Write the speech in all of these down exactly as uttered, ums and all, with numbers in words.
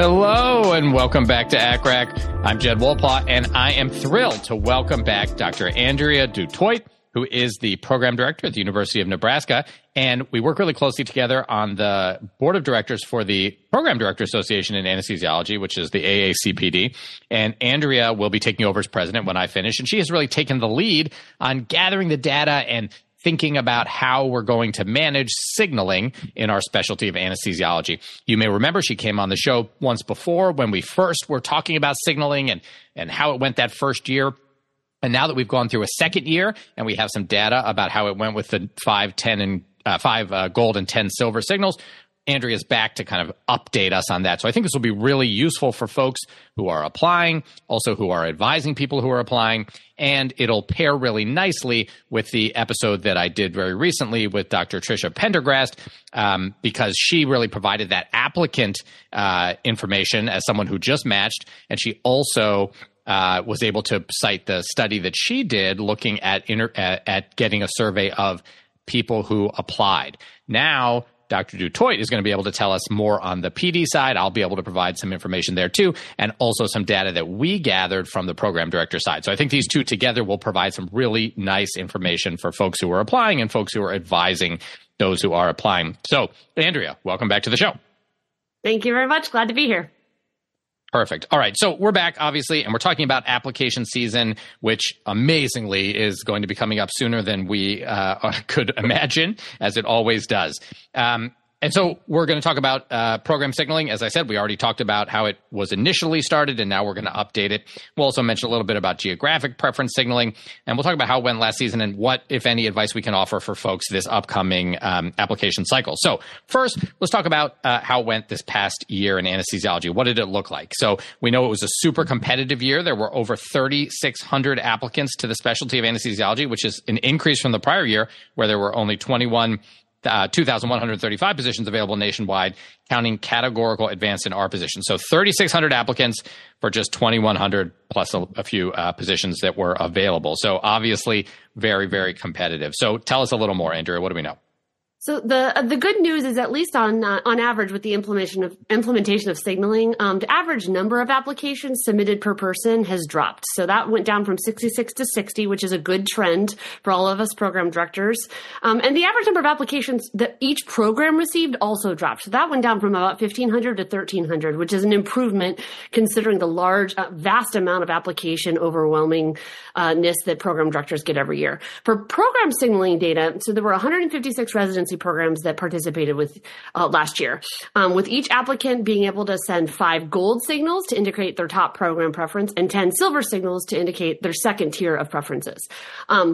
Hello and welcome back to A C R A C. I'm Jed Wolpaw, and I am thrilled to welcome back Doctor Andrea du Toit, who is the program director at the University of Nebraska. And we work really closely together on the board of directors for the Program Director Association in Anesthesiology, which is the A A C P D. And Andrea will be taking over as president when I finish. And she has really taken the lead on gathering the data and thinking about how we're going to manage signaling in our specialty of anesthesiology. You may remember she came on the show once before when we first were talking about signaling and, and how it went that first year. And now that we've gone through a second year and we have some data about how it went with the five, ten, and uh, five uh, gold and ten silver signals, Andrea's back to kind of update us on that. So I think this will be really useful for folks who are applying, also who are advising people who are applying, and it'll pair really nicely with the episode that I did very recently with Doctor Tricia Pendergrast, um, because she really provided that applicant uh, information as someone who just matched, and she also uh, was able to cite the study that she did looking at, inter- at, at getting a survey of people who applied. Now, Doctor du Toit is going to be able to tell us more on the P D side. I'll be able to provide some information there too, and also some data that we gathered from the program director side. So I think these two together will provide some really nice information for folks who are applying and folks who are advising those who are applying. So, Andrea, welcome back to the show. Thank you very much. Glad to be here. Perfect. All right. So we're back, obviously, and we're talking about application season, which amazingly is going to be coming up sooner than we uh, could imagine, as it always does. Um, and so we're going to talk about uh, program signaling. As I said, we already talked about how it was initially started, and now we're going to update it. We'll also mention a little bit about geographic preference signaling, and we'll talk about how it went last season and what, if any, advice we can offer for folks this upcoming um, application cycle. So first, let's talk about uh, how it went this past year in anesthesiology. What did it look like? So we know it was a super competitive year. There were over thirty-six hundred applicants to the specialty of anesthesiology, which is an increase from the prior year where there were only twenty-one Uh, two thousand one hundred thirty-five positions available nationwide, counting categorical advanced in our position. So thirty-six hundred applicants for just twenty-one hundred plus a, a few uh, positions that were available. So obviously very, very competitive. So tell us a little more, Andrea. What do we know? So the uh, the good news is, at least on uh, on average, with the implementation of implementation of signaling, um, the average number of applications submitted per person has dropped. So that went down from sixty-six to sixty, which is a good trend for all of us program directors. Um, and the average number of applications that each program received also dropped. So that went down from about fifteen hundred to thirteen hundred, which is an improvement considering the large, uh, vast amount of application overwhelmingness that program directors get every year. For program signaling data, so there were one hundred fifty-six residency programs that participated with uh, last year, um, with each applicant being able to send five gold signals to indicate their top program preference and ten silver signals to indicate their second tier of preferences. Um,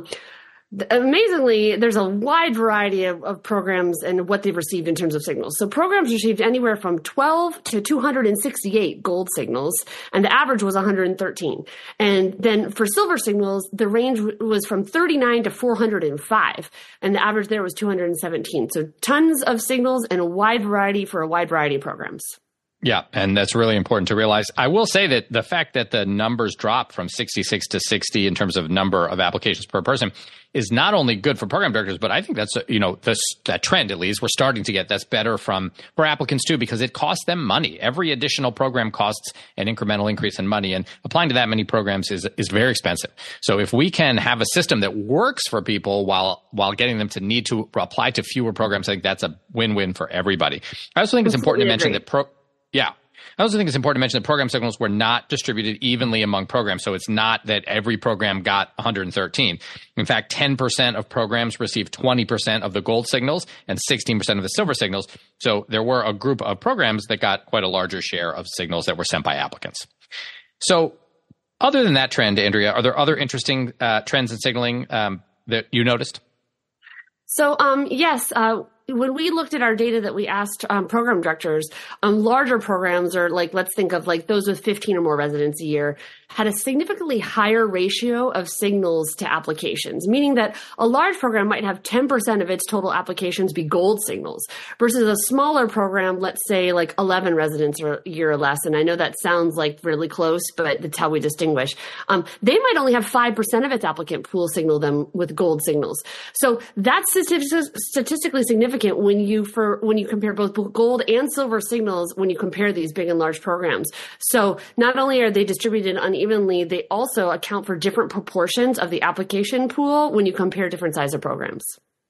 Amazingly, there's a wide variety of, of programs and what they've received in terms of signals. So programs received anywhere from twelve to two hundred sixty-eight gold signals, and the average was one hundred thirteen. And then for silver signals, the range was from thirty-nine to four hundred five, and the average there was two hundred seventeen. So tons of signals and a wide variety for a wide variety of programs. Yeah, and that's really important to realize. I will say that the fact that the numbers dropped from sixty-six to sixty in terms of number of applications per person is not only good for program directors, but I think that's, you know, this, that trend, at least, we're starting to get that's better from for applicants too, because it costs them money. Every additional program costs an incremental increase in money, and applying to that many programs is is very expensive. So if we can have a system that works for people while while getting them to need to apply to fewer programs, I think that's a win-win for everybody. I also think it's important to mention that pro Yeah. I also think it's important to mention that program signals were not distributed evenly among programs. So it's not that every program got one hundred thirteen. In fact, ten percent of programs received twenty percent of the gold signals and sixteen percent of the silver signals. So there were a group of programs that got quite a larger share of signals that were sent by applicants. So other than that trend, Andrea, are there other interesting uh, trends in signaling um, that you noticed? So, um, yes, uh, when we looked at our data that we asked um, program directors, um, larger programs, or like, let's think of like those with fifteen or more residents a year, had a significantly higher ratio of signals to applications, meaning that a large program might have ten percent of its total applications be gold signals versus a smaller program, let's say like eleven residents a year or less. And I know that sounds like really close, but that's how we distinguish. Um, they might only have five percent of its applicant pool signal them with gold signals. So that's statistically significant significant when you for when you compare both gold and silver signals when you compare these big and large programs. So not only are they distributed unevenly, they also account for different proportions of the application pool when you compare different size of programs.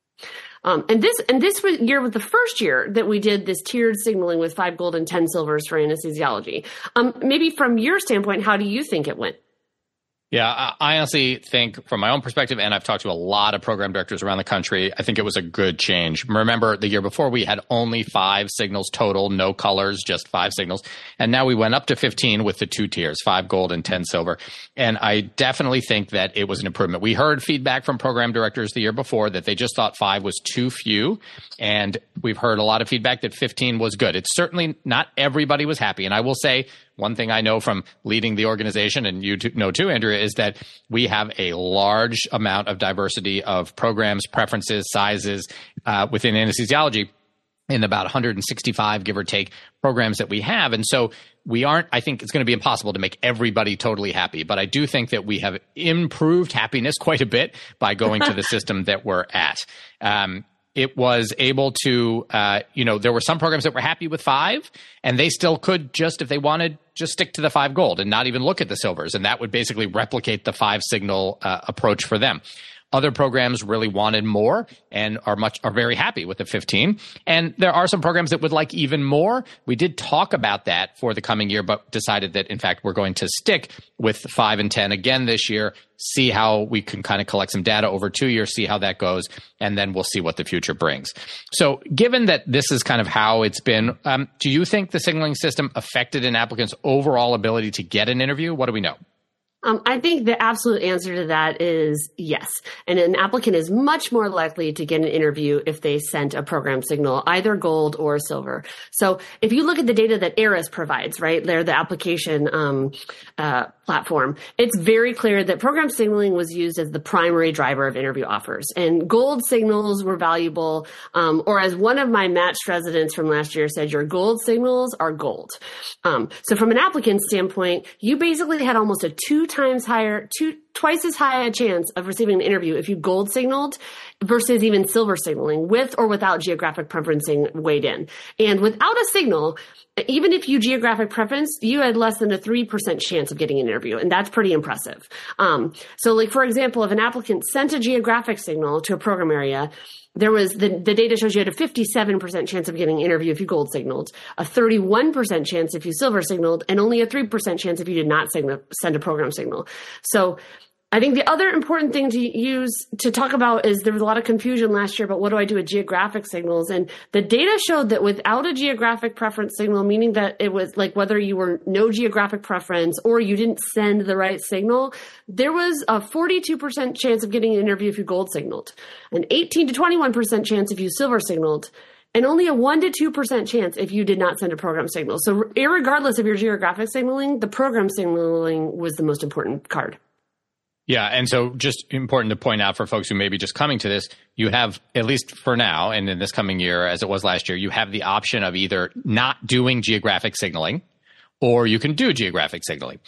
Um, and this and this year was the first year that we did this tiered signaling with five gold and ten silvers for anesthesiology. Um, maybe from your standpoint, how do you think it went? Yeah, I honestly think from my own perspective, and I've talked to a lot of program directors around the country, I think it was a good change. Remember, the year before we had only five signals total, no colors, just five signals. And now we went up to fifteen with the two tiers, five gold and ten silver. And I definitely think that it was an improvement. We heard feedback from program directors the year before that they just thought five was too few. And we've heard a lot of feedback that fifteen was good. It's certainly not everybody was happy. And I will say, one thing I know from leading the organization, and you know too, Andrea, is that we have a large amount of diversity of programs, preferences, sizes uh, within anesthesiology in about one hundred sixty-five, give or take, programs that we have. And so we aren't, I think it's going to be impossible to make everybody totally happy. But I do think that we have improved happiness quite a bit by going to the system that we're at. Um, It was able to, uh, you know, there were some programs that were happy with five, and they still could just, if they wanted, just stick to the five gold and not even look at the silvers. And that would basically replicate the five signal uh, approach for them. Other programs really wanted more and are much are very happy with the fifteen. And there are some programs that would like even more. We did talk about that for the coming year, but decided that, in fact, we're going to stick with five and ten again this year, see how we can kind of collect some data over two years, see how that goes, and then we'll see what the future brings. So given that this is kind of how it's been, um, do you think the signaling system affected an applicant's overall ability to get an interview? What do we know? Um, I think the absolute answer to that is yes. And an applicant is much more likely to get an interview if they sent a program signal, either gold or silver. So if you look at the data that ARIS provides, right, they're the application um, uh, platform, it's very clear that program signaling was used as the primary driver of interview offers. And gold signals were valuable, um, or as one of my matched residents from last year said, your gold signals are gold. Um, so from an applicant standpoint, you basically had almost a two times higher, two, twice as high a chance of receiving an interview if you gold signaled versus even silver signaling with or without geographic preferencing weighed in. And without a signal, even if you geographic preference, you had less than a three percent chance of getting an interview. And that's pretty impressive. Um, so like, for example, if an applicant sent a geographic signal to a program area, there was the, the data shows you had a fifty-seven percent chance of getting an interview if you gold signaled, a thirty-one percent chance if you silver signaled, and only a three percent chance if you did not signal, send a program signal. So I think the other important thing to use to talk about is there was a lot of confusion last year about what do I do with geographic signals. And the data showed that without a geographic preference signal, meaning that it was like whether you were no geographic preference or you didn't send the right signal, there was a forty-two percent chance of getting an interview if you gold signaled, an eighteen to twenty-one percent chance if you silver signaled, and only a one to two percent chance if you did not send a program signal. So irregardless of your geographic signaling, the program signaling was the most important card. Yeah. And so just important to point out for folks who may be just coming to this, you have, at least for now, and in this coming year, as it was last year, you have the option of either not doing geographic signaling or you can do geographic signaling.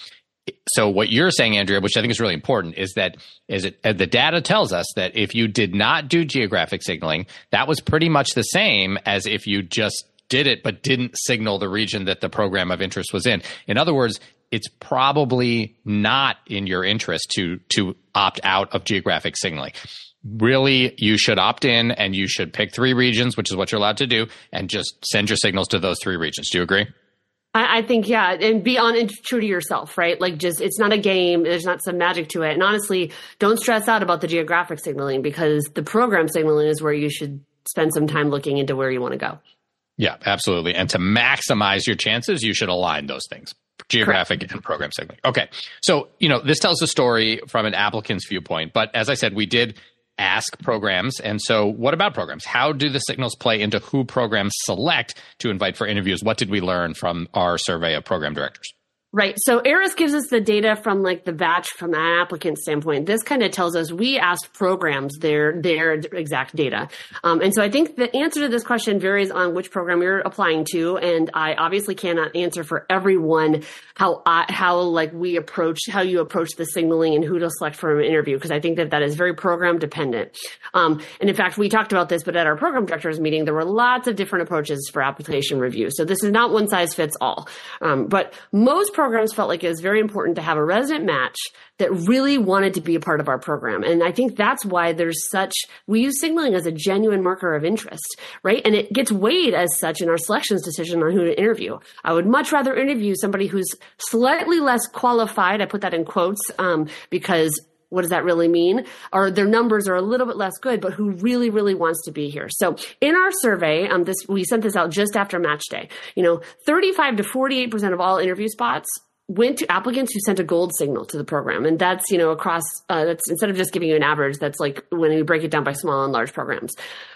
So what you're saying, Andrea, which I think is really important, is that is it, the data tells us that if you did not do geographic signaling, that was pretty much the same as if you just did it but didn't signal the region that the program of interest was in. In other words, it's probably not in your interest to to opt out of geographic signaling. Really, you should opt in and you should pick three regions, which is what you're allowed to do, and just send your signals to those three regions. Do you agree? I, I think, yeah, and be on and true to yourself, right? Like just, it's not a game. There's not some magic to it. And honestly, don't stress out about the geographic signaling because the program signaling is where you should spend some time looking into where you want to go. Yeah, absolutely. And to maximize your chances, you should align those things. Geographic Correct. And program signaling. Okay. So, you know, this tells the story from an applicant's viewpoint. But as I said, we did ask programs. And so what about programs? How do the signals play into who programs select to invite for interviews? What did we learn from our survey of program directors? Right. So ARIS gives us the data from like the batch from an applicant standpoint. This kind of tells us we asked programs their their exact data. Um, and so I think the answer to this question varies on which program you're applying to. And I obviously cannot answer for everyone how I, how like we approach, how you approach the signaling and who to select for an interview, because I think that that is very program dependent. Um, and in fact, we talked about this, but at our program directors meeting, there were lots of different approaches for application review. So this is not one size fits all. Um, but most programs felt like it was very important to have a resident match that really wanted to be a part of our program. And I think that's why there's such, we use signaling as a genuine marker of interest, right? And it gets weighed as such in our selections decision on who to interview. I would much rather interview somebody who's slightly less qualified. I put that in quotes um, because what does that really mean? Or their numbers are a little bit less good, but who really, really wants to be here. So in our survey, um, this we sent this out just after match day. You know, thirty-five to forty-eight percent of all interview spots went to applicants who sent a gold signal to the program. And that's, you know, across, uh, that's instead of just giving you an average, that's like when we break it down by small and large programs.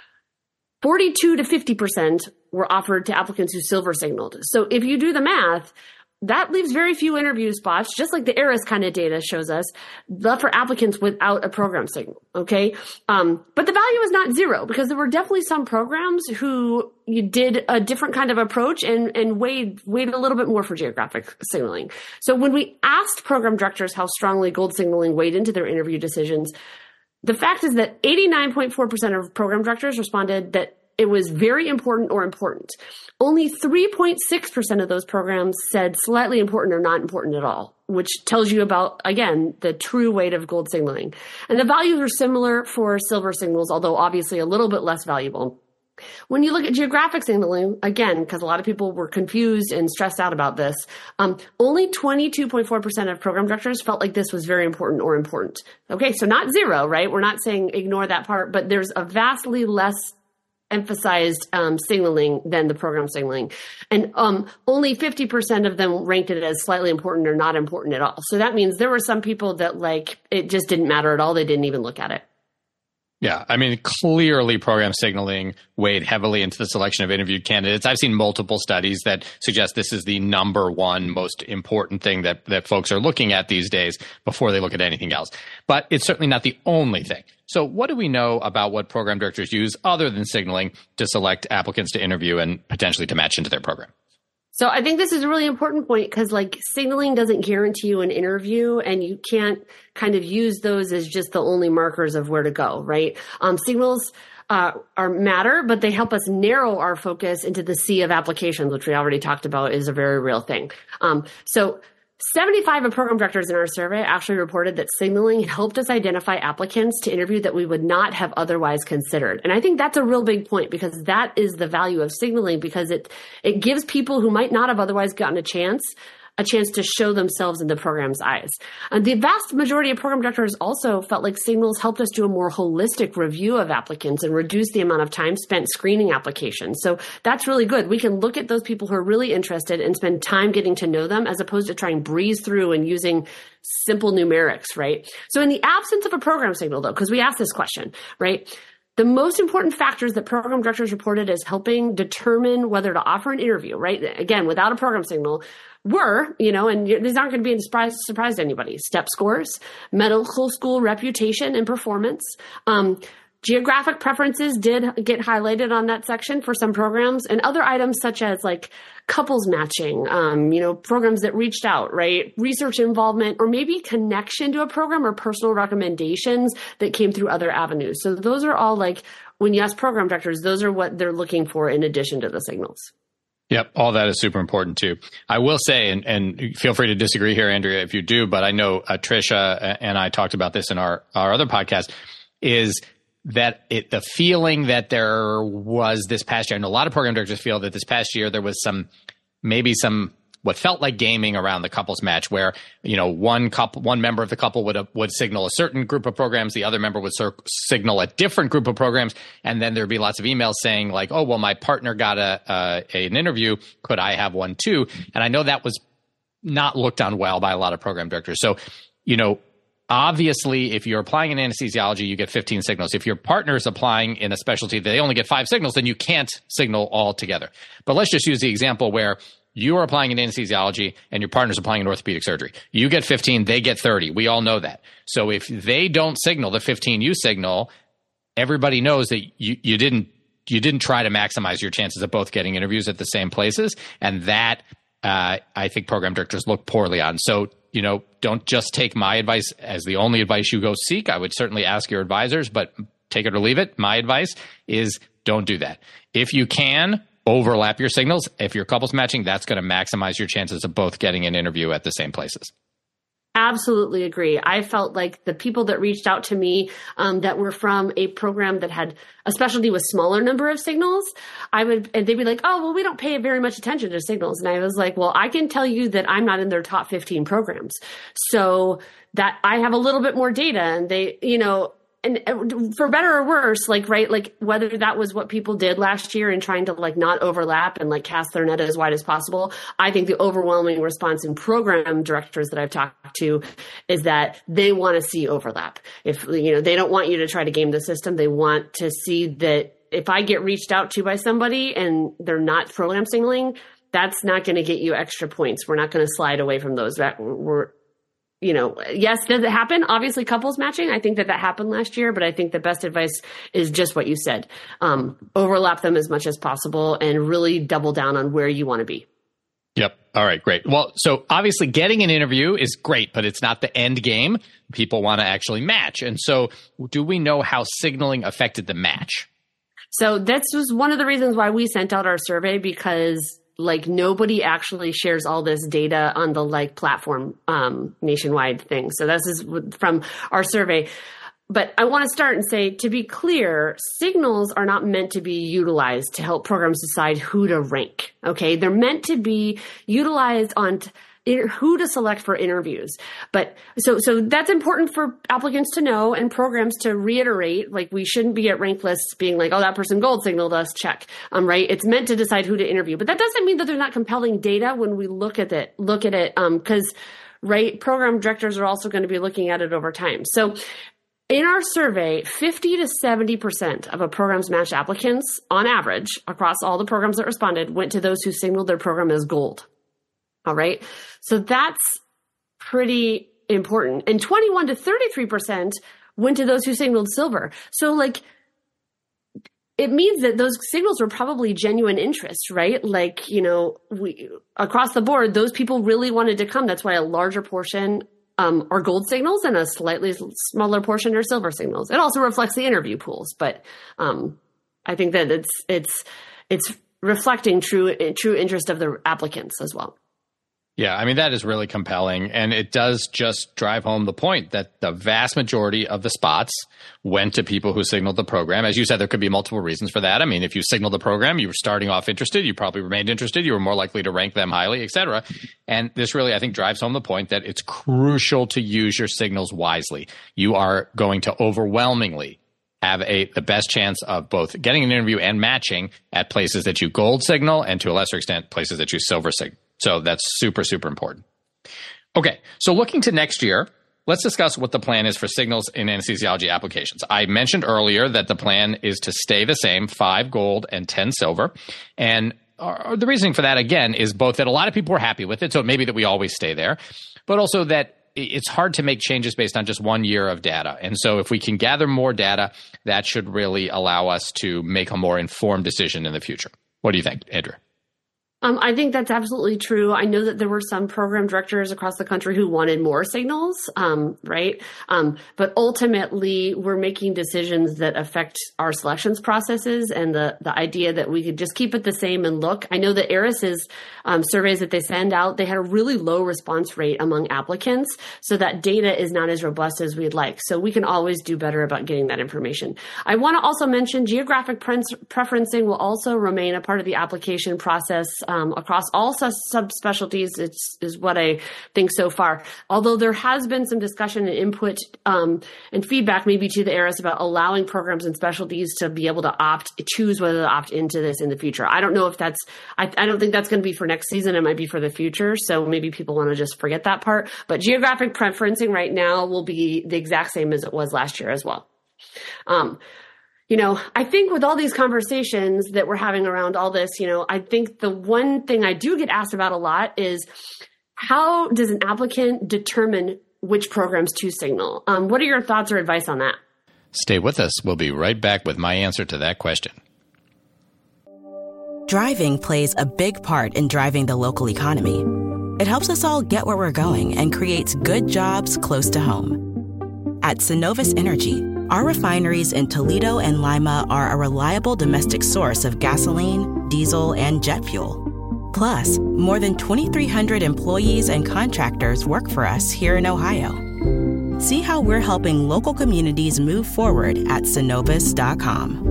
forty-two to fifty percent were offered to applicants who silver signaled. So if you do the math, that leaves very few interview spots, just like the ARIS kind of data shows us, left for applicants without a program signal, okay? Um, but the value is not zero, because there were definitely some programs who you did a different kind of approach and, and weighed, weighed a little bit more for geographic signaling. So when we asked program directors how strongly gold signaling weighed into their interview decisions, the fact is that eighty-nine point four percent of program directors responded that it was very important or important. Only three point six percent of those programs said slightly important or not important at all, which tells you about, again, the true weight of gold signaling. And the values are similar for silver signals, although obviously a little bit less valuable. When you look at geographic signaling, again, because a lot of people were confused and stressed out about this, um, only twenty-two point four percent of program directors felt like this was very important or important. Okay, so not zero, right? We're not saying ignore that part, but there's a vastly less emphasized um, signaling than the program signaling. And um, only fifty percent of them ranked it as slightly important or not important at all. So that means there were some people that like it just didn't matter at all. They didn't even look at it. Yeah, I mean, clearly program signaling weighed heavily into the selection of interviewed candidates. I've seen multiple studies that suggest this is the number one most important thing that, that folks are looking at these days before they look at anything else. But it's certainly not the only thing. So what do we know about what program directors use other than signaling to select applicants to interview and potentially to match into their program? So I think this is a really important point because like signaling doesn't guarantee you an interview and you can't kind of use those as just the only markers of where to go, right? Um, signals uh, are matter, but they help us narrow our focus into the sea of applications, which we already talked about is a very real thing. Um, so seventy-five of program directors in our survey actually reported that signaling helped us identify applicants to interview that we would not have otherwise considered. And I think that's a real big point because that is the value of signaling because it, it gives people who might not have otherwise gotten a chance a chance to show themselves in the program's eyes. And the vast majority of program directors also felt like signals helped us do a more holistic review of applicants and reduce the amount of time spent screening applications. So that's really good. We can look at those people who are really interested and spend time getting to know them as opposed to trying to breeze through and using simple numerics, right? So in the absence of a program signal, though, because we asked this question, right? The most important factors that program directors reported as helping determine whether to offer an interview, right? Again, without a program signal, were, you know, and these aren't going to be a surprise, surprise to anybody, STEP scores, medical school reputation and performance. Um, geographic preferences did get highlighted on that section for some programs and other items such as like couples matching, um, you know, programs that reached out, right? Research involvement, or maybe connection to a program or personal recommendations that came through other avenues. So those are all like, when you ask program directors, those are what they're looking for in addition to the signals. Yep, all that is super important too. I will say, and, and feel free to disagree here, Andrea, if you do, but I know uh, Tricia and I talked about this in our, our other podcast, is that it, the feeling that there was this past year, and a lot of program directors feel that this past year there was some, maybe some, what felt like gaming around the couples match where, you know, one couple, one member of the couple would, uh, would signal a certain group of programs, the other member would cir- signal a different group of programs. And then there'd be lots of emails saying like, oh, well, my partner got a, uh, an interview. Could I have one too? And I know that was not looked on well by a lot of program directors. So, you know, obviously, if you're applying in anesthesiology, you get fifteen signals. If your partner is applying in a specialty, they only get five signals, then you can't signal all together. But let's just use the example where you are applying in anesthesiology and your partner's applying in orthopedic surgery. You get fifteen, they get thirty. We all know that. So if they don't signal the fifteen you signal, everybody knows that you, you didn't you didn't try to maximize your chances of both getting interviews at the same places. And that, uh, I think program directors look poorly on. So, you know, don't just take my advice as the only advice you go seek. I would certainly ask your advisors, but take it or leave it. My advice is don't do that. If you can, overlap your signals. If you're couples matching, that's going to maximize your chances of both getting an interview at the same places. Absolutely agree. I felt like the people that reached out to me um, that were from a program that had a specialty with smaller number of signals, I would, and they'd be like, oh, well, we don't pay very much attention to signals. And I was like, well, I can tell you that I'm not in their top fifteen programs. So that I have a little bit more data, and they, you know, and for better or worse, like, right, like whether that was what people did last year in trying to like not overlap and like cast their net as wide as possible, I think the overwhelming response in program directors that I've talked to is that they want to see overlap. If, you know, they don't want you to try to game the system. They want to see that if I get reached out to by somebody and they're not program signaling, that's not going to get you extra points. We're not going to slide away from those. That we're, You know, yes, does it happen? Obviously, couples matching. I think that that happened last year, but I think the best advice is just what you said. Um, overlap them as much as possible and really double down on where you want to be. Yep. All right, great. Well, so obviously getting an interview is great, but it's not the end game. People want to actually match. And so do we know how signaling affected the match? So this was one of the reasons why we sent out our survey, because like nobody actually shares all this data on the like platform um, nationwide thing. So this is from our survey. But I want to start and say, to be clear, signals are not meant to be utilized to help programs decide who to rank. Okay, they're meant to be utilized on t- who to select for interviews. But so so that's important for applicants to know and programs to reiterate. Like, we shouldn't be at rank lists being like, oh, that person gold signaled us, check. Um, right? It's meant to decide who to interview. But that doesn't mean that there's not compelling data when we look at it. Look at it, um, because right, program directors are also going to be looking at it over time. So in our survey, fifty to seventy percent of a program's matched applicants, on average, across all the programs that responded, went to those who signaled their program as gold. All right. So that's pretty important. And twenty-one to thirty-three percent went to those who signaled silver. So like, it means that those signals were probably genuine interest, right? Like, you know, we across the board, those people really wanted to come. That's why a larger portion um, are gold signals and a slightly smaller portion are silver signals. It also reflects the interview pools, but um, I think that it's it's it's reflecting true true interest of the applicants as well. Yeah, I mean, that is really compelling. And it does just drive home the point that the vast majority of the spots went to people who signaled the program. As you said, there could be multiple reasons for that. I mean, if you signaled the program, you were starting off interested, you probably remained interested, you were more likely to rank them highly, et cetera. And this really, I think, drives home the point that it's crucial to use your signals wisely. You are going to overwhelmingly have a the best chance of both getting an interview and matching at places that you gold signal and, to a lesser extent, places that you silver signal. So that's super, super important. Okay, so looking to next year, let's discuss what the plan is for signals in anesthesiology applications. I mentioned earlier that the plan is to stay the same, five gold and ten silver. And uh, the reasoning for that, again, is both that a lot of people were happy with it, so maybe that we always stay there, but also that it's hard to make changes based on just one year of data. And so if we can gather more data, that should really allow us to make a more informed decision in the future. What do you think, Andrew? Um, I think that's absolutely true. I know that there were some program directors across the country who wanted more signals, um, right? Um, but ultimately, we're making decisions that affect our selections processes, and the the idea that we could just keep it the same and look. I know that Eris's um, surveys that they send out, they had a really low response rate among applicants, so that data is not as robust as we'd like. So we can always do better about getting that information. I want to also mention geographic pre- preferencing will also remain a part of the application process. Um, across all su- subspecialties, it's, is what I think so far. Although there has been some discussion and input um, and feedback maybe to the Eris about allowing programs and specialties to be able to opt, choose whether to opt into this in the future. I don't know if that's, I, I don't think that's going to be for next season. It might be for the future. So maybe people want to just forget that part. But geographic preferencing right now will be the exact same as it was last year as well. Um, you know, I think with all these conversations that we're having around all this, you know, I think the one thing I do get asked about a lot is how does an applicant determine which programs to signal? Um, what are your thoughts or advice on that? Stay with us. We'll be right back with my answer to that question. Driving plays a big part in driving the local economy. It helps us all get where we're going and creates good jobs close to home. At Synovus Energy, our refineries in Toledo and Lima are a reliable domestic source of gasoline, diesel, and jet fuel. Plus, more than twenty-three hundred employees and contractors work for us here in Ohio. See how we're helping local communities move forward at synovus dot com.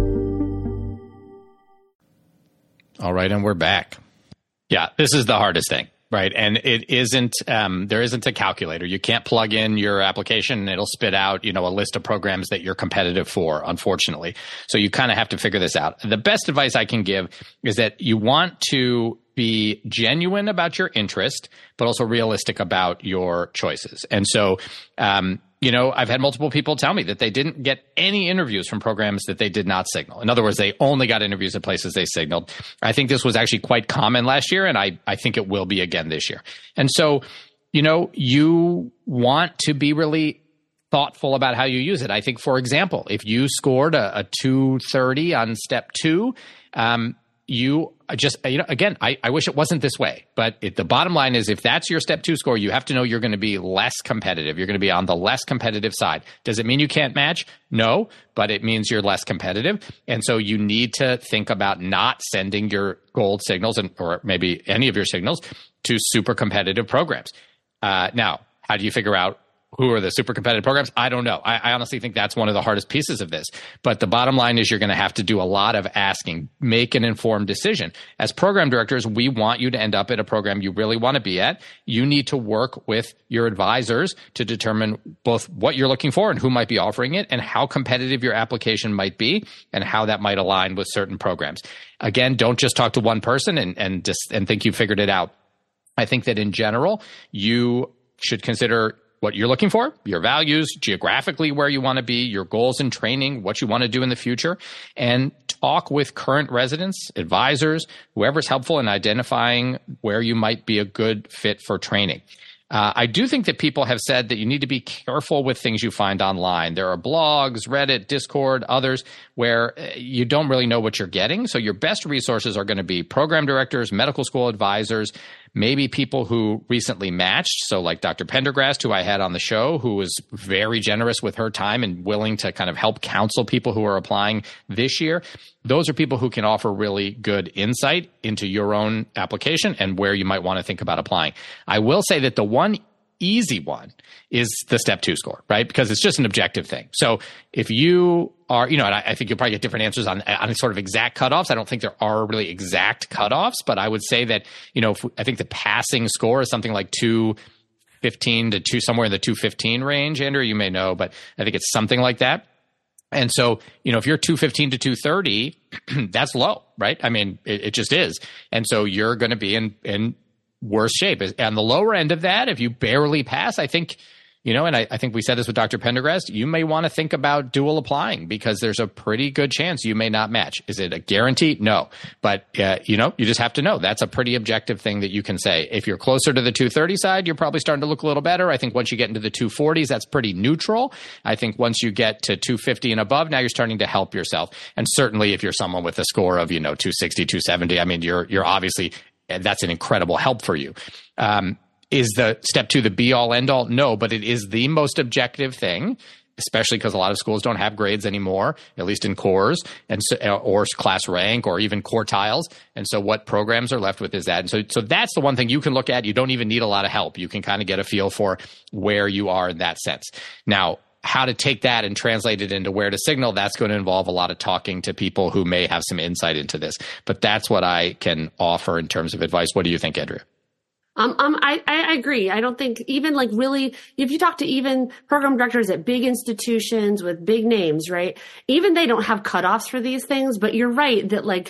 All right, and we're back. Yeah, this is the hardest thing, right? And it isn't, um, there isn't a calculator. You can't plug in your application and it'll spit out, you know, a list of programs that you're competitive for, unfortunately. So you kind of have to figure this out. The best advice I can give is that you want to be genuine about your interest, but also realistic about your choices. And so, um, you know, I've had multiple people tell me that they didn't get any interviews from programs that they did not signal. In other words, they only got interviews at places they signaled. I think this was actually quite common last year, and I, I think it will be again this year. And so, you know, you want to be really thoughtful about how you use it. I think, for example, if you scored a, a two thirty on step two, um, you just, you know, again, I, I wish it wasn't this way, but it, the bottom line is if that's your step two score, you have to know you're going to be less competitive. You're going to be on the less competitive side. Does it mean you can't match? No, but it means you're less competitive. And so you need to think about not sending your gold signals and, or maybe any of your signals to super competitive programs. Uh, now, how do you figure out who are the super competitive programs? I don't know. I, I honestly think that's one of the hardest pieces of this. But the bottom line is you're going to have to do a lot of asking, make an informed decision. As program directors, we want you to end up at a program you really want to be at. You need to work with your advisors to determine both what you're looking for and who might be offering it and how competitive your application might be and how that might align with certain programs. Again, don't just talk to one person and, and just and think you figured it out. I think that in general, you should consider what you're looking for, your values, geographically where you want to be, your goals in training, what you want to do in the future, and talk with current residents, advisors, whoever's helpful in identifying where you might be a good fit for training. Uh, I do think that people have said that you need to be careful with things you find online. There are blogs, Reddit, Discord, others where you don't really know what you're getting. So your best resources are going to be program directors, medical school advisors, maybe people who recently matched. So like Doctor Pendergrast, who I had on the show, who was very generous with her time and willing to kind of help counsel people who are applying this year. Those are people who can offer really good insight into your own application and where you might want to think about applying. I will say that the one easy one is the step two score, right? Because it's just an objective thing. So if you are, you know, and I, I think you'll probably get different answers on, on sort of exact cutoffs. I don't think there are really exact cutoffs, but I would say that, you know, if, I think the passing score is something like two fifteen to two, somewhere in the two fifteen range. Andrew, you may know, but I think it's something like that. And so, you know, if you're two fifteen to two thirty, that's low, right? I mean, it, it just is. And so you're going to be in, in worse shape. On the lower end of that, if you barely pass, I think, you know, and I, I think we said this with Doctor Pendergrast, you may want to think about dual applying because there's a pretty good chance you may not match. Is it a guarantee? No. But, uh, you know, you just have to know. That's a pretty objective thing that you can say. If you're closer to the two thirty side, you're probably starting to look a little better. I think once you get into the two forties, that's pretty neutral. I think once you get to two fifty and above, now you're starting to help yourself. And certainly if you're someone with a score of, you know, two sixty, two seventy, I mean, you're, you're obviously, that's an incredible help for you. Um, Is the step two the be all end all? No, but it is the most objective thing, especially because a lot of schools don't have grades anymore, at least in cores and so, or class rank or even quartiles. And so what programs are left with is that. And so, so that's the one thing you can look at. You don't even need a lot of help. You can kind of get a feel for where you are in that sense. Now, how to take that and translate it into where to signal, that's going to involve a lot of talking to people who may have some insight into this. But that's what I can offer in terms of advice. What do you think, Andrea? Um, um, I, I agree. I don't think even like really, if you talk to even program directors at big institutions with big names, right? Even they don't have cutoffs for these things, but you're right that like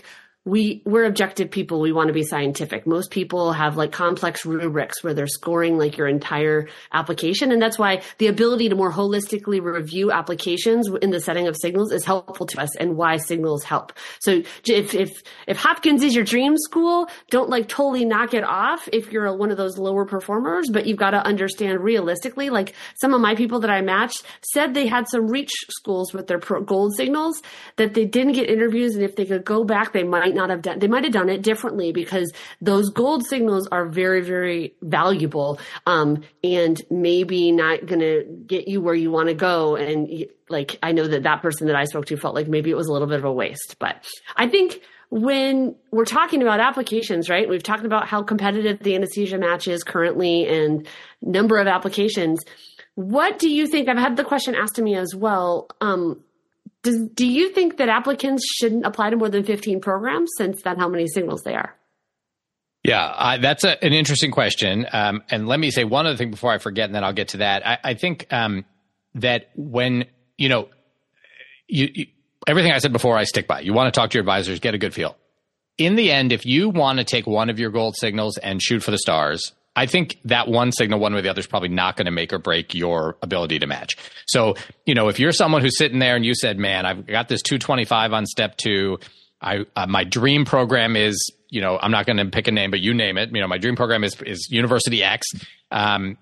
we we're objective people. We want to be scientific. Most people have like complex rubrics where they're scoring like your entire application. And that's why the ability to more holistically review applications in the setting of signals is helpful to us, and why signals help. So if, if, if Hopkins is your dream school, don't like totally knock it off if you're one of those lower performers, but you've got to understand realistically, like some of my people that I matched said they had some reach schools with their pro- gold signals that they didn't get interviews. And if they could go back, they might not have done, they might have done it differently, because those gold signals are very, very valuable. Um, and maybe not going to get you where you want to go. And like, I know that that person that I spoke to felt like maybe it was a little bit of a waste, but I think when we're talking about applications, right, we've talked about how competitive the anesthesia match is currently and number of applications. What do you think? I've had the question asked to me as well. Um, Does, do you think that applicants shouldn't apply to more than fifteen programs, since that's how many signals they are? Yeah, uh, that's a, an interesting question. Um, and let me say one other thing before I forget, and then I'll get to that. I, I think um, that when, you know, you, you, everything I said before, I stick by. You want to talk to your advisors, get a good feel. In the end, if you want to take one of your gold signals and shoot for the stars, I think that one signal, one way or the other, is probably not going to make or break your ability to match. So, you know, if you're someone who's sitting there and you said, man, I've got this two twenty-five on step two. I, uh, my dream program is, you know, I'm not going to pick a name, but you name it. You know, my dream program is, is University X. Um,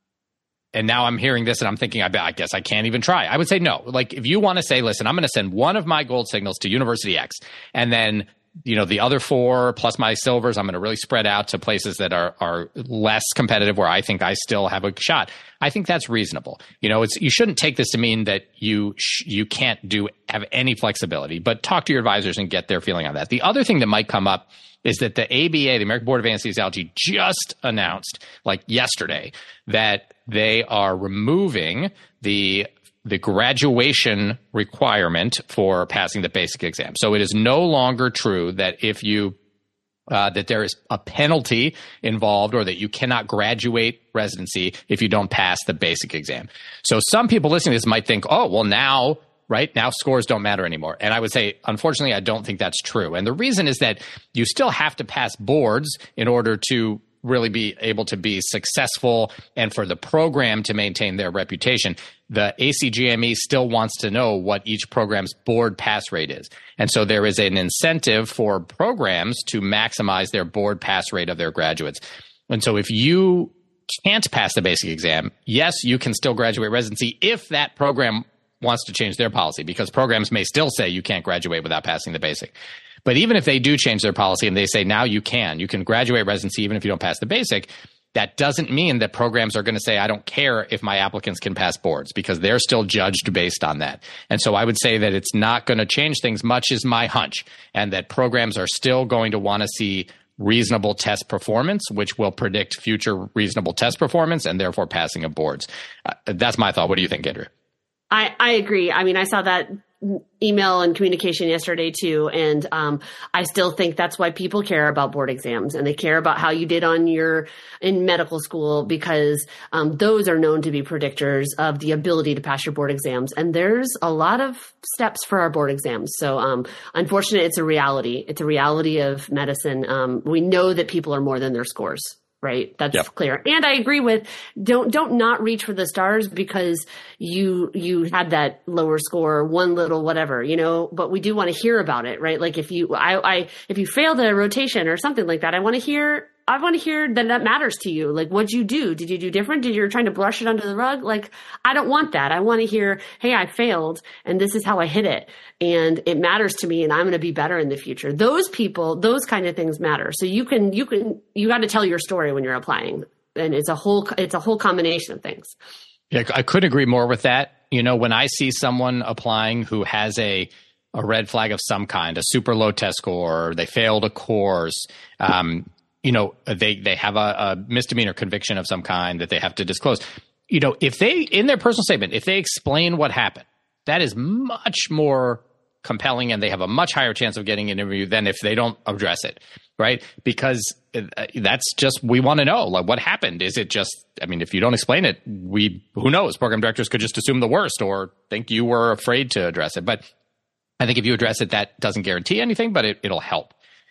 and now I'm hearing this and I'm thinking, I, I guess I can't even try. I would say no. Like, if you want to say, listen, I'm going to send one of my gold signals to University X, and then, you know, the other four plus my silvers, I'm going to really spread out to places that are are less competitive, where I think I still have a shot. I think that's reasonable. You know, it's, you shouldn't take this to mean that you sh- you can't do have any flexibility, but talk to your advisors and get their feeling on that. The other thing that might come up is that the A B A, the American Board of Anesthesiology, just announced, like yesterday, that they are removing the the graduation requirement for passing the basic exam. So it is no longer true that if you uh, that there is a penalty involved, or that you cannot graduate residency if you don't pass the basic exam. So some people listening to this might think, oh, well, now, right now scores don't matter anymore. And I would say, unfortunately, I don't think that's true. And the reason is that you still have to pass boards in order to really be able to be successful and for the program to maintain their reputation. The A C G M E still wants to know what each program's board pass rate is. And so there is an incentive for programs to maximize their board pass rate of their graduates. And so if you can't pass the basic exam, yes, you can still graduate residency if that program wants to change their policy, because programs may still say you can't graduate without passing the basic. But even if they do change their policy and they say now you can, you can graduate residency even if you don't pass the basic, that doesn't mean that programs are going to say, I don't care if my applicants can pass boards, because they're still judged based on that. And so I would say that it's not going to change things much, is my hunch, and that programs are still going to want to see reasonable test performance, which will predict future reasonable test performance and therefore passing of boards. Uh, that's my thought. What do you think, Andrea? I, I agree. I mean, I saw that email and communication yesterday too. And um, I still think that's why people care about board exams, and they care about how you did on your in medical school, because um, those are known to be predictors of the ability to pass your board exams. And there's a lot of steps for our board exams. So um, unfortunately, it's a reality. It's a reality of medicine. Um, we know that people are more than their scores. Right. That's yep. clear. And I agree with don't don't not reach for the stars because you you had that lower score, one little whatever, you know, but we do want to hear about it. Right. Like if you I, I if you failed a rotation or something like that, I want to hear I want to hear that that matters to you. Like, what'd you do? Did you do different? Did you trying to brush it under the rug? Like, I don't want that. I want to hear, hey, I failed and this is how I hit it. And it matters to me and I'm going to be better in the future. Those people, those kind of things matter. So you can, you can, you got to tell your story when you're applying. And it's a whole, it's a whole combination of things. Yeah, I couldn't agree more with that. You know, when I see someone applying who has a, a red flag of some kind, a super low test score, they failed a course, um, you know, they, they have a, a misdemeanor conviction of some kind that they have to disclose. You know, if they, in their personal statement, if they explain what happened, that is much more compelling and they have a much higher chance of getting an interview than if they don't address it, right? Because that's just, we want to know, like, what happened? Is it just, I mean, if you don't explain it, we, who knows? Program directors could just assume the worst or think you were afraid to address it. But I think if you address it, that doesn't guarantee anything, but it, it'll help.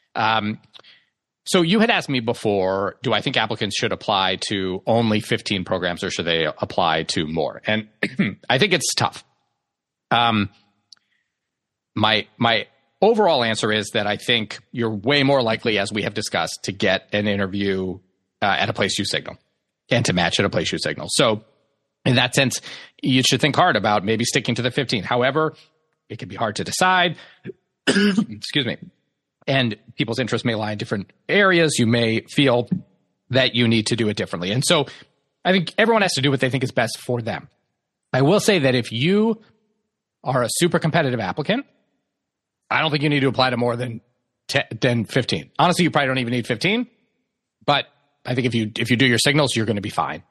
Um, so you had asked me before, do I think applicants should apply to only fifteen programs or should they apply to more? And I think it's tough. Um, my, my overall answer is that I think you're way more likely, as we have discussed, to get an interview uh, at a place you signal and to match at a place you signal. So in that sense, you should think hard about maybe sticking to the fifteen. However, it can be hard to decide. Excuse me. And people's interests may lie in different areas. You may feel that you need to do it differently. And so I think everyone has to do what they think is best for them. I will say that if you are a super competitive applicant, I don't think you need to apply to more than ten, than fifteen. Honestly, you probably don't even need fifteen. But I think if you if you do your signals, you're going to be fine.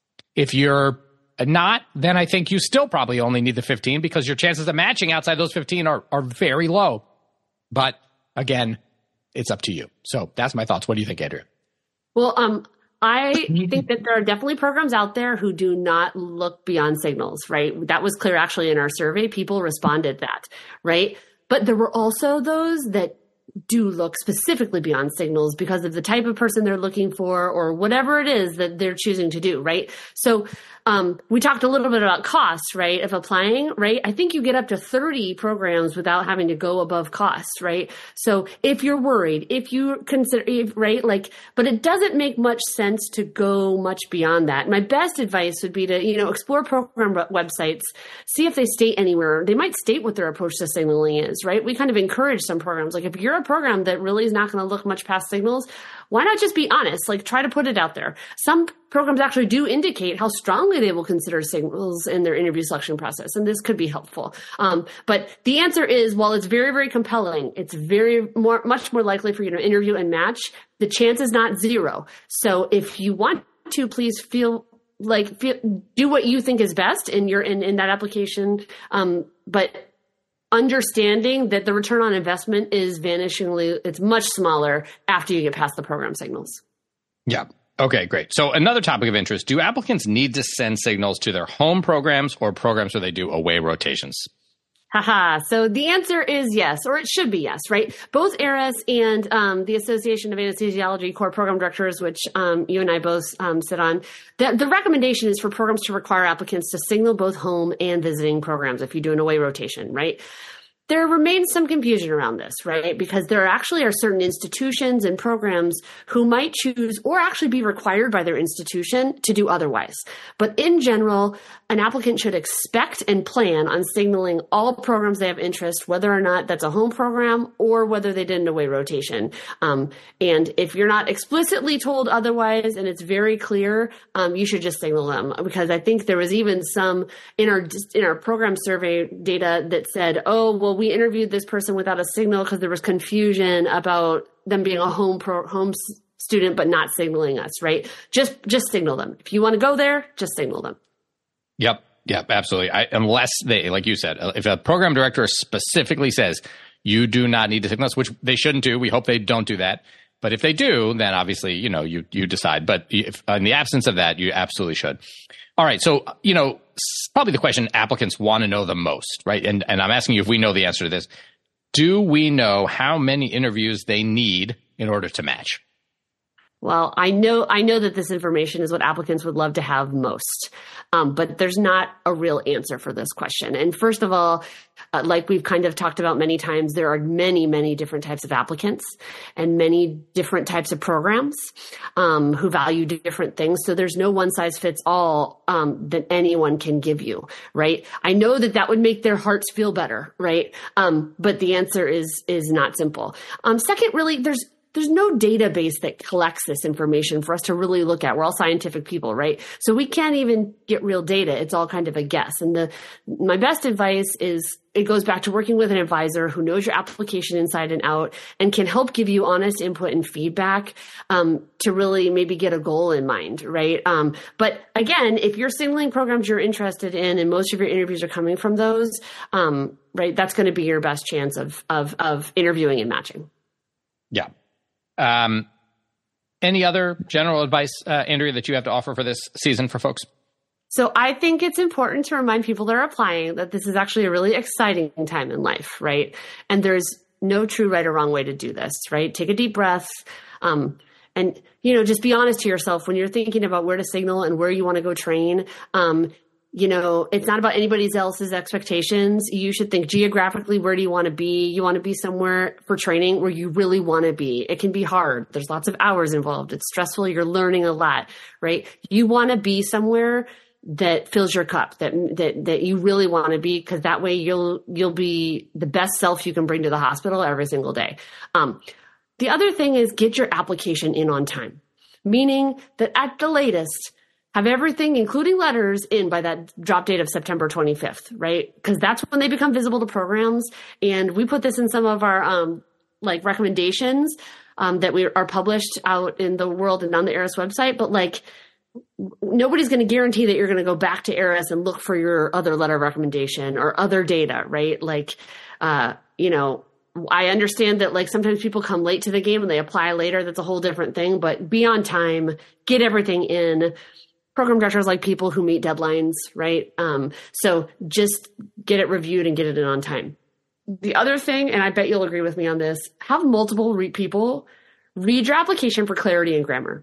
If you're not, then I think you still probably only need the fifteen because your chances of matching outside those fifteen are are very low. But again, it's up to you. So that's my thoughts. What do you think, Andrea? Well, um, I think that there are definitely programs out there who do not look beyond signals, right? That was clear actually in our survey. People responded that, right? But there were also those that do look specifically beyond signals because of the type of person they're looking for or whatever it is that they're choosing to do, right? So um, we talked a little bit about costs, right, of applying, right? I think you get up to thirty programs without having to go above costs, right? So if you're worried, if you consider, if, right, like, but it doesn't make much sense to go much beyond that. My best advice would be to, you know, explore program websites, see if they state anywhere. They might state what their approach to signaling is, right? We kind of encourage some programs. Like if you're a program that really is not going to look much past signals, why not just be honest? Like try to put it out there. Some programs actually do indicate how strongly they will consider signals in their interview selection process, and this could be helpful. Um, but the answer is, while it's very, very compelling, it's very more, much more likely for you to interview and match. The chance is not zero. So if you want to, please feel like feel, do what you think is best in your in, in that application. Um, but understanding that the return on investment is vanishingly, it's much smaller after you get past the program signals. Yeah. Okay, great. So another topic of interest, do applicants need to send signals to their home programs or programs where they do away rotations? Haha. So the answer is yes, or it should be yes, right? Both A R A S and um, the Association of Anesthesiology Core Program Directors, which um, you and I both um, sit on, the, the recommendation is for programs to require applicants to signal both home and visiting programs if you do an away rotation, right? There remains some confusion around this, right? Because there actually are certain institutions and programs who might choose or actually be required by their institution to do otherwise. But in general, an applicant should expect and plan on signaling all programs they have interest, whether or not that's a home program or whether they did an away rotation. Um, and if you're not explicitly told otherwise and it's very clear, um, you should just signal them. Because I think there was even some in our in our program survey data that said, oh, well, we interviewed this person without a signal because there was confusion about them being a home pro, home student but not signaling us, right? Just just signal them. If you want to go there, just signal them. Yep. Yep. Absolutely. I, unless they, like you said, if a program director specifically says you do not need to signal us, which they shouldn't do. We hope they don't do that. But if they do, then obviously, you know, you you decide. But if, in the absence of that, you absolutely should. All right. So, you know, probably the question applicants want to know the most, right? And and I'm asking you if we know the answer to this. Do we know how many interviews they need in order to match? Well, I know I know that this information is what applicants would love to have most, um, but there's not a real answer for this question. And first of all, uh, like we've kind of talked about many times, there are many, many different types of applicants and many different types of programs um, who value different things. So there's no one size fits all um, that anyone can give you, right? I know that that would make their hearts feel better, right? Um, but the answer is is not simple. Um, second, really, there's There's no database that collects this information for us to really look at. We're all scientific people, right? So we can't even get real data. It's all kind of a guess. And the my best advice is it goes back to working with an advisor who knows your application inside and out and can help give you honest input and feedback um, to really maybe get a goal in mind, right? Um, but again, if you're signaling programs you're interested in and most of your interviews are coming from those, um, right, that's going to be your best chance of of of interviewing and matching. Yeah. Um, any other general advice, uh, Andrea, that you have to offer for this season for folks? So I think it's important to remind people that are applying that this is actually a really exciting time in life, right? And there's no true right or wrong way to do this, right? Take a deep breath. Um, and, you know, just be honest to yourself when you're thinking about where to signal and where you want to go train. Um, you know, it's not about anybody else's expectations. You should think geographically, where do you want to be? You want to be somewhere for training where you really want to be. It can be hard. There's lots of hours involved. It's stressful. You're learning a lot, right? You want to be somewhere that fills your cup, that that that you really want to be, because that way you'll you'll be the best self you can bring to the hospital every single day. Um, the other thing is get your application in on time, meaning that at the latest, have everything, including letters, in by that drop date of September twenty-fifth, right? Because that's when they become visible to programs. And we put this in some of our um, like recommendations um, that we are published out in the world and on the ARIS website. But like, nobody's going to guarantee that you're going to go back to ARIS and look for your other letter of recommendation or other data, right? Like, uh, you know, I understand that like sometimes people come late to the game and they apply later. That's a whole different thing, but be on time, get everything in. Program directors like people who meet deadlines, right? Um, so just get it reviewed and get it in on time. The other thing, and I bet you'll agree with me on this, have multiple re- people read your application for clarity and grammar.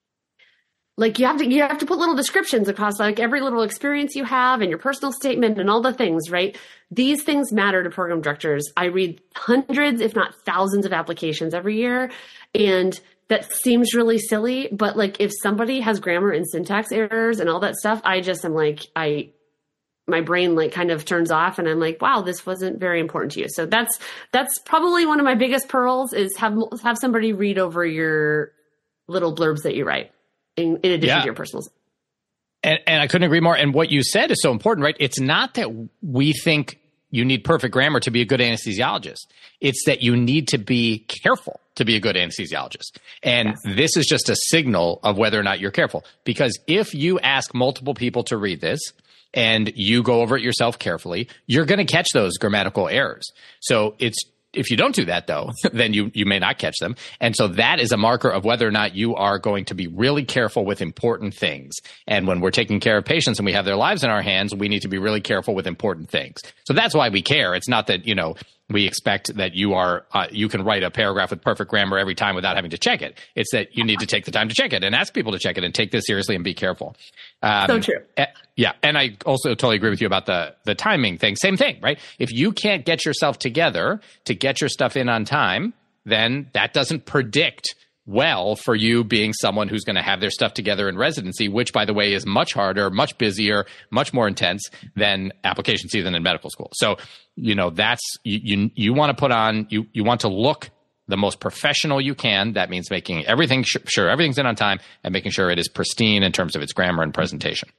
Like you have to, you have to put little descriptions across like every little experience you have and your personal statement and all the things, right? These things matter to program directors. I read hundreds, if not thousands of applications every year. And that seems really silly, but like if somebody has grammar and syntax errors and all that stuff, I just am like, I, my brain like kind of turns off and I'm like, wow, this wasn't very important to you. So that's, that's probably one of my biggest pearls is have, have somebody read over your little blurbs that you write in, in addition yeah. to your personal. And, and I couldn't agree more. And what you said is so important, right? It's not that we think you need perfect grammar to be a good anesthesiologist. It's that you need to be careful to be a good anesthesiologist. And yes. This is just a signal of whether or not you're careful. Because if you ask multiple people to read this and you go over it yourself carefully, you're going to catch those grammatical errors. So it's if you don't do that, though, then you, you may not catch them. And so that is a marker of whether or not you are going to be really careful with important things. And when we're taking care of patients and we have their lives in our hands, we need to be really careful with important things. So that's why we care. It's not that, you know, we expect that you are uh, you can write a paragraph with perfect grammar every time without having to check it. It's that you need to take the time to check it and ask people to check it and take this seriously and be careful. Um, so true. Uh, yeah. And I also totally agree with you about the the timing thing. Same thing, right? If you can't get yourself together to get your stuff in on time, then that doesn't predict well for you being someone who's going to have their stuff together in residency, which, by the way, is much harder, much busier, much more intense than application season in medical school. So, you know, that's you you, you want to put on, you you want to look the most professional you can. That means making everything sh- sure everything's in on time and making sure it is pristine in terms of its grammar and presentation.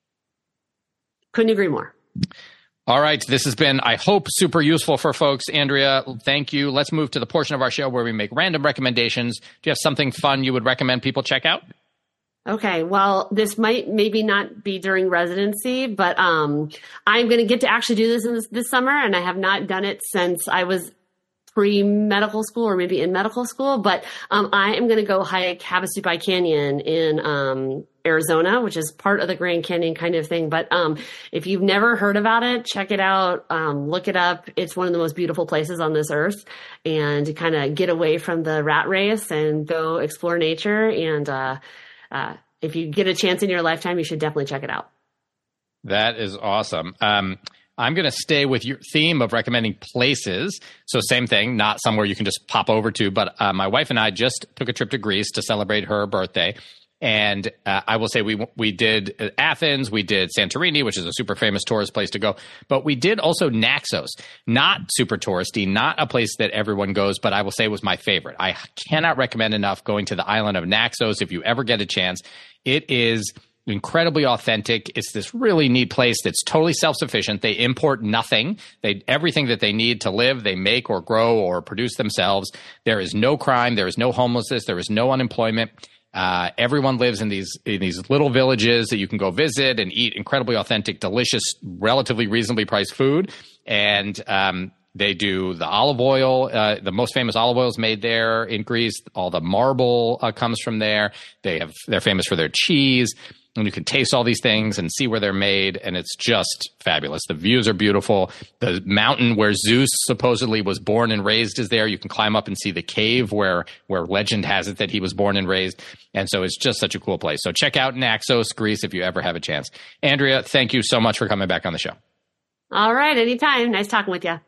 Couldn't agree more. All right. This has been, I hope, super useful for folks. Andrea, thank you. Let's move to the portion of our show where we make random recommendations. Do you have something fun you would recommend people check out? Okay. Well, this might maybe not be during residency, but um, I'm going to get to actually do this, in this this summer, and I have not done it since I was pre-medical school or maybe in medical school. But um, I am going to go hike Havasupai Canyon in um, Arizona, which is part of the Grand Canyon kind of thing. But um, if you've never heard about it, check it out. Um, look it up. It's one of the most beautiful places on this earth, and kind of get away from the rat race and go explore nature. And uh, uh, if you get a chance in your lifetime, you should definitely check it out. That is awesome. Um, I'm going to stay with your theme of recommending places. So same thing, not somewhere you can just pop over to. But uh, my wife and I just took a trip to Greece to celebrate her birthday. And uh, I will say we we did Athens, we did Santorini, which is a super famous tourist place to go. But we did also Naxos, not super touristy, not a place that everyone goes, but I will say was my favorite. I cannot recommend enough going to the island of Naxos if you ever get a chance. It is incredibly authentic. It's this really neat place that's totally self-sufficient. They import nothing. They everything that they need to live, they make or grow or produce themselves. There is no crime. There is no homelessness. There is no unemployment. Uh, everyone lives in these in these little villages that you can go visit and eat incredibly authentic, delicious, relatively reasonably priced food. And um, They do the olive oil. Uh, the most famous olive oil is made there in Greece. All the marble uh, comes from there. They have, they're famous for their cheese. And you can taste all these things and see where they're made, and it's just fabulous. The views are beautiful. The mountain where Zeus supposedly was born and raised is there. You can climb up and see the cave where where legend has it that he was born and raised. And so it's just such a cool place. So check out Naxos, Greece, if you ever have a chance. Andrea, thank you so much for coming back on the show. All right, anytime. Nice talking with you.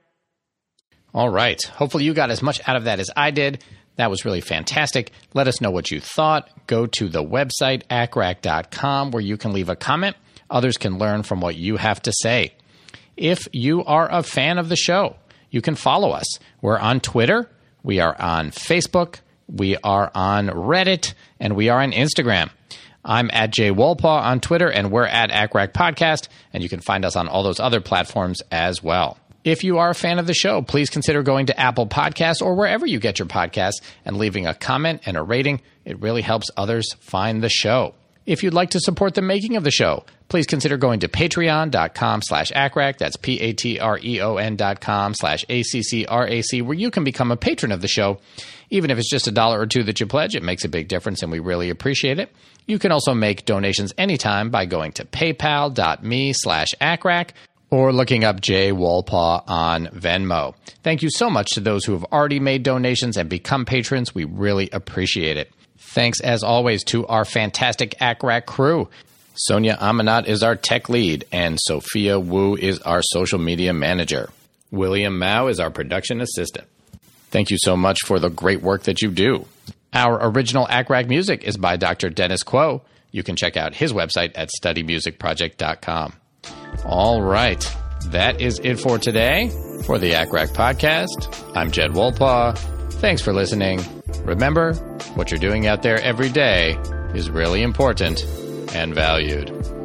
All right. Hopefully you got as much out of that as I did. That was really fantastic. Let us know what you thought. Go to the website, A C R A C dot com, where you can leave a comment. Others can learn from what you have to say. If you are a fan of the show, you can follow us. We're on Twitter. We are on Facebook. We are on Reddit. And we are on Instagram. I'm at Jay Wolpaw on Twitter, and we're at A C R A C Podcast. And you can find us on all those other platforms as well. If you are a fan of the show, please consider going to Apple Podcasts or wherever you get your podcasts and leaving a comment and a rating. It really helps others find the show. If you'd like to support the making of the show, please consider going to patreon.com slash ACRAC. That's P-A-T-R-E-O-N dot com slash A-C-C-R-A-C, where you can become a patron of the show. Even if it's just a dollar or two that you pledge, it makes a big difference, and we really appreciate it. You can also make donations anytime by going to paypal.me slash ACRAC. or looking up Jay Wolpaw on Venmo. Thank you so much to those who have already made donations and become patrons. We really appreciate it. Thanks, as always, to our fantastic A C R A C crew. Sonia Amanat is our tech lead, and Sophia Wu is our social media manager. William Mao is our production assistant. Thank you so much for the great work that you do. Our original A C R A C music is by Doctor Dennis Quo. You can check out his website at study music project dot com. All right. That is it for today. For the A C R A C podcast, I'm Jed Wolpaw. Thanks for listening. Remember, what you're doing out there every day is really important and valued.